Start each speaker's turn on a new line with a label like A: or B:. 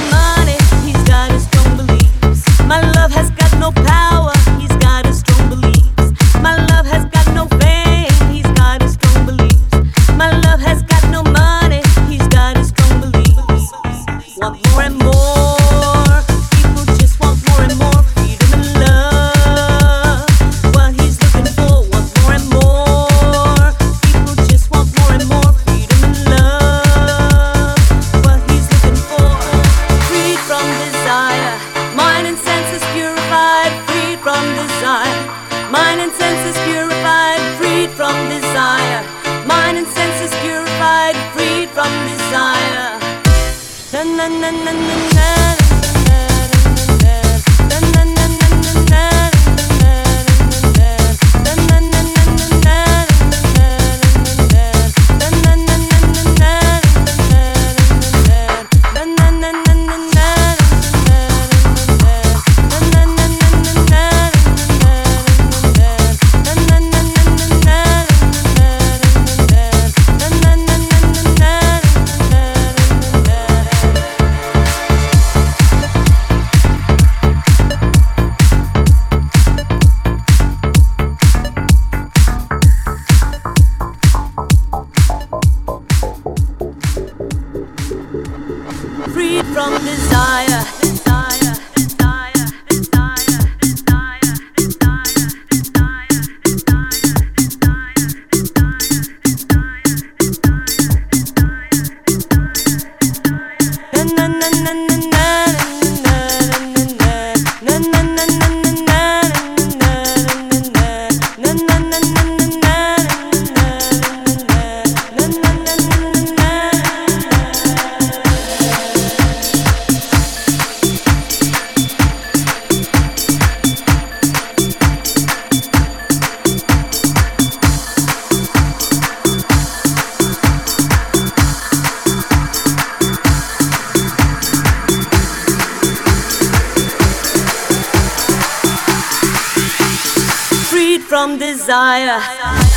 A: money, he's got his strong beliefs. My love has got no power, he's got his strong beliefs. My love has got no fame, he's got his strong beliefs. My love has got no money, he's got his strong beliefs. Want more and more, people just want more and more freedom and love. What he's looking for, want more and more. People just want more and more freedom and love. What he's looking for, freed from desire, mind and senses purified, freed from desire. Mind and senses purified, freed from desire. Mind and senses purified, freed from desire. Na na na na na na. Freed from desire, desire, desire, desire, desire, desire, desire, from desire.